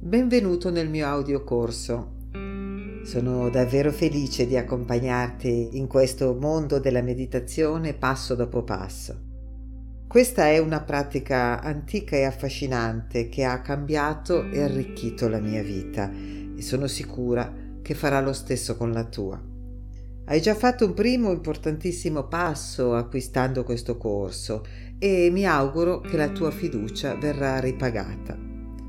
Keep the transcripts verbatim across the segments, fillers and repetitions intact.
Benvenuto nel mio audiocorso. Sono davvero felice di accompagnarti in questo mondo della meditazione passo dopo passo. Questa è una pratica antica e affascinante che ha cambiato e arricchito la mia vita e sono sicura che farà lo stesso con la tua. Hai già fatto un primo importantissimo passo acquistando questo corso e mi auguro che la tua fiducia verrà ripagata.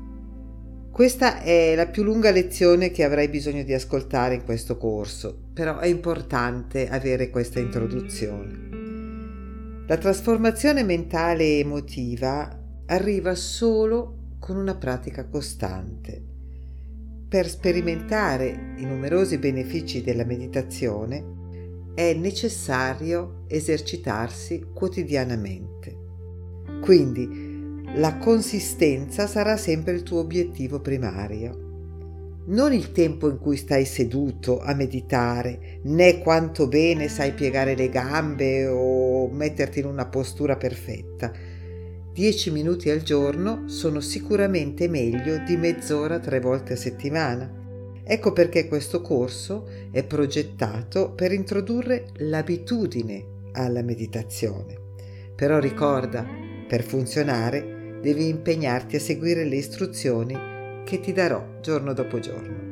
Questa è la più lunga lezione che avrai bisogno di ascoltare in questo corso, però è importante avere questa introduzione. La trasformazione mentale e emotiva arriva solo con una pratica costante. Per sperimentare i numerosi benefici della meditazione è necessario esercitarsi quotidianamente. Quindi, la consistenza sarà sempre il tuo obiettivo primario. Non il tempo in cui stai seduto a meditare, né quanto bene sai piegare le gambe o metterti in una postura perfetta. Dieci minuti al giorno sono sicuramente meglio di mezz'ora tre volte a settimana. Ecco perché questo corso è progettato per introdurre l'abitudine alla meditazione. Però ricorda, per funzionare, devi impegnarti a seguire le istruzioni che ti darò giorno dopo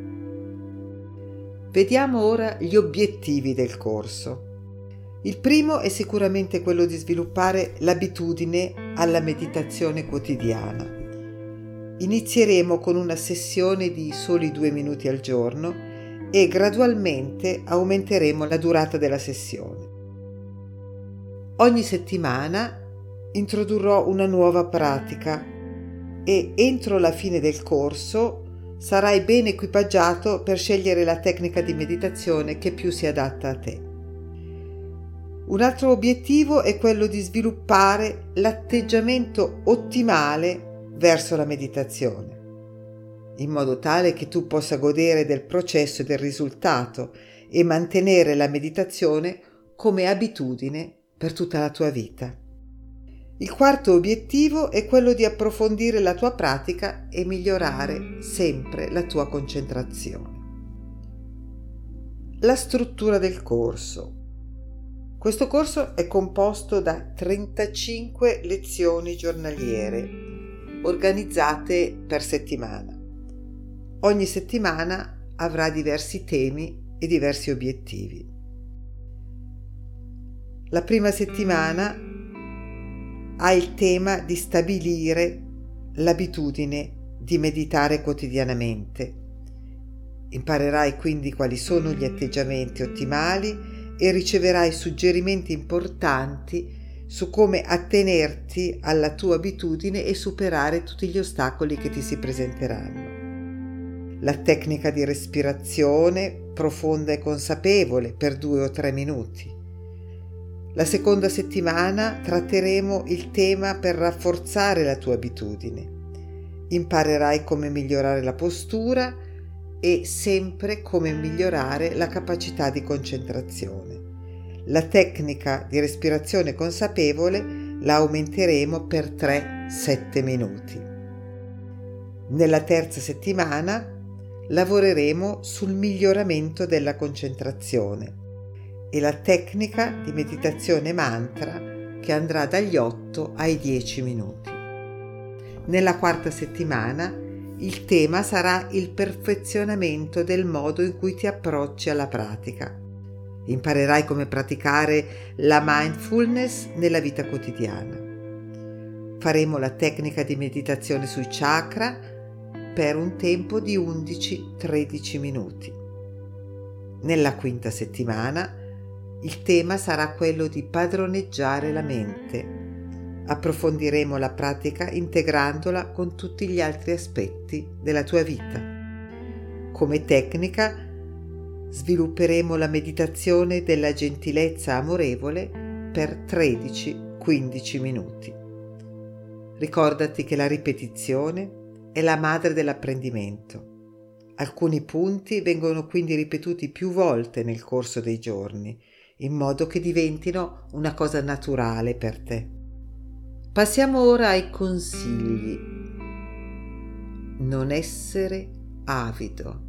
giorno. Vediamo ora gli obiettivi del corso. Il primo è sicuramente quello di sviluppare l'abitudine alla meditazione quotidiana. Inizieremo con una sessione di soli due minuti al giorno e gradualmente aumenteremo la durata della sessione. Ogni settimana introdurrò una nuova pratica e entro la fine del corso sarai ben equipaggiato per scegliere la tecnica di meditazione che più si adatta a te. Un altro obiettivo è quello di sviluppare l'atteggiamento ottimale verso la meditazione, in modo tale che tu possa godere del processo e del risultato e mantenere la meditazione come abitudine per tutta la tua vita. Il quarto obiettivo è quello di approfondire la tua pratica e migliorare sempre la tua concentrazione. La struttura del corso. Questo corso è composto da trentacinque lezioni giornaliere, organizzate per settimana. Ogni settimana avrà diversi temi e diversi obiettivi. La prima settimana ha il tema di stabilire l'abitudine di meditare quotidianamente. Imparerai quindi quali sono gli atteggiamenti ottimali e riceverai suggerimenti importanti su come attenerti alla tua abitudine e superare tutti gli ostacoli che ti si presenteranno. La tecnica di respirazione profonda e consapevole per due o tre minuti. La seconda settimana tratteremo il tema per rafforzare la tua abitudine. Imparerai come migliorare la postura e sempre come migliorare la capacità di concentrazione. La tecnica di respirazione consapevole la aumenteremo per tre sette minuti. Nella terza settimana lavoreremo sul miglioramento della concentrazione e la tecnica di meditazione mantra che andrà dagli otto ai dieci minuti. Nella quarta settimana il tema sarà il perfezionamento del modo in cui ti approcci alla pratica. Imparerai come praticare la mindfulness nella vita quotidiana. Faremo la tecnica di meditazione sui chakra per un tempo di undici tredici minuti. Nella quinta settimana il tema sarà quello di padroneggiare la mente. Approfondiremo la pratica integrandola con tutti gli altri aspetti della tua vita. Come tecnica svilupperemo la meditazione della gentilezza amorevole per tredici quindici minuti. Ricordati che la ripetizione è la madre dell'apprendimento. Alcuni punti vengono quindi ripetuti più volte nel corso dei giorni, in modo che diventino una cosa naturale per te. Passiamo ora ai consigli. non essere avido.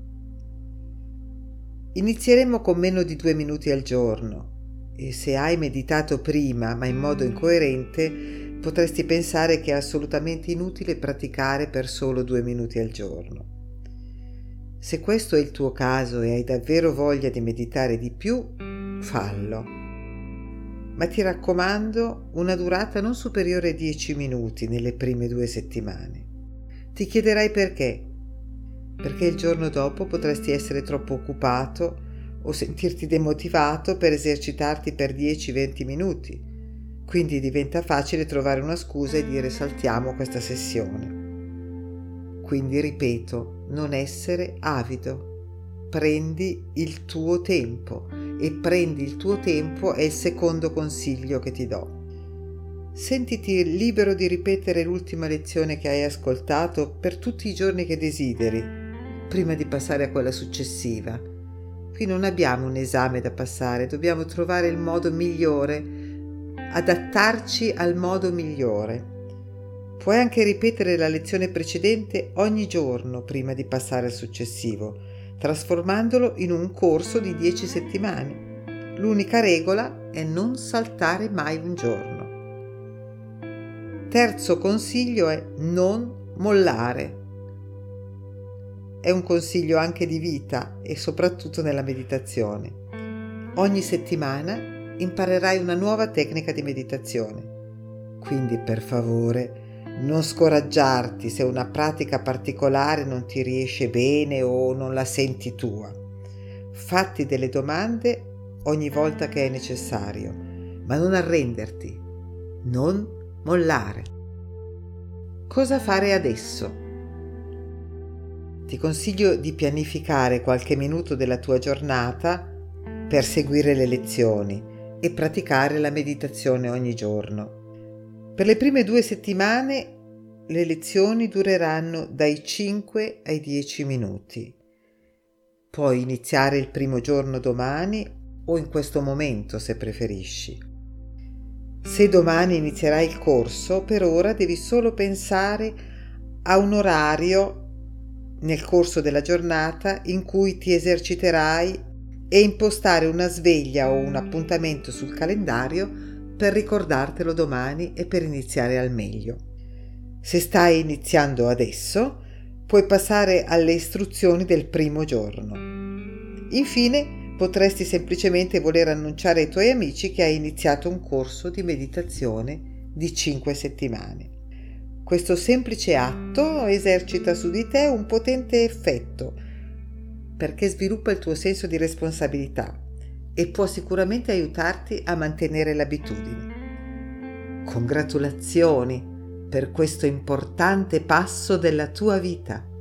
Inizieremo con meno di due minuti al giorno e se hai meditato prima ma in modo incoerente potresti pensare che è assolutamente inutile praticare per solo due minuti al giorno. Se questo è il tuo caso e hai davvero voglia di meditare di più, fallo. Ma ti raccomando una durata non superiore a dieci minuti nelle prime due settimane. Ti chiederai perché? Perché il giorno dopo potresti essere troppo occupato o sentirti demotivato per esercitarti per dieci venti minuti. Quindi diventa facile trovare una scusa e dire saltiamo questa sessione. Quindi ripeto, non essere avido. Prendi il tuo tempo e prendi il tuo tempo è il secondo consiglio che ti do. Sentiti libero di ripetere l'ultima lezione che hai ascoltato per tutti i giorni che desideri, prima di passare a quella successiva. Qui non abbiamo un esame da passare, dobbiamo trovare il modo migliore, adattarci al modo migliore. Puoi anche ripetere la lezione precedente ogni giorno prima di passare al successivo, trasformandolo in un corso di dieci settimane. L'unica regola è non saltare mai un giorno. Terzo consiglio è non mollare. È un consiglio anche di vita e soprattutto nella meditazione. Ogni settimana imparerai una nuova tecnica di meditazione. Quindi per favore non scoraggiarti se una pratica particolare non ti riesce bene o non la senti tua. Fatti delle domande ogni volta che è necessario, ma non arrenderti, non mollare. Cosa fare adesso? Ti consiglio di pianificare qualche minuto della tua giornata per seguire le lezioni e praticare la meditazione ogni giorno. Per le prime due settimane le lezioni dureranno dai cinque ai dieci minuti. Puoi iniziare il primo giorno domani o in questo momento se preferisci. Se domani inizierai il corso, per ora devi solo pensare a un orario nel corso della giornata in cui ti eserciterai e impostare una sveglia o un appuntamento sul calendario per ricordartelo domani e per iniziare al meglio. Se stai iniziando adesso, puoi passare alle istruzioni del primo giorno. Infine, potresti semplicemente voler annunciare ai tuoi amici che hai iniziato un corso di meditazione di cinque settimane. Questo semplice atto esercita su di te un potente effetto, perché sviluppa il tuo senso di responsabilità e può sicuramente aiutarti a mantenere l'abitudine. Congratulazioni per questo importante passo della tua vita.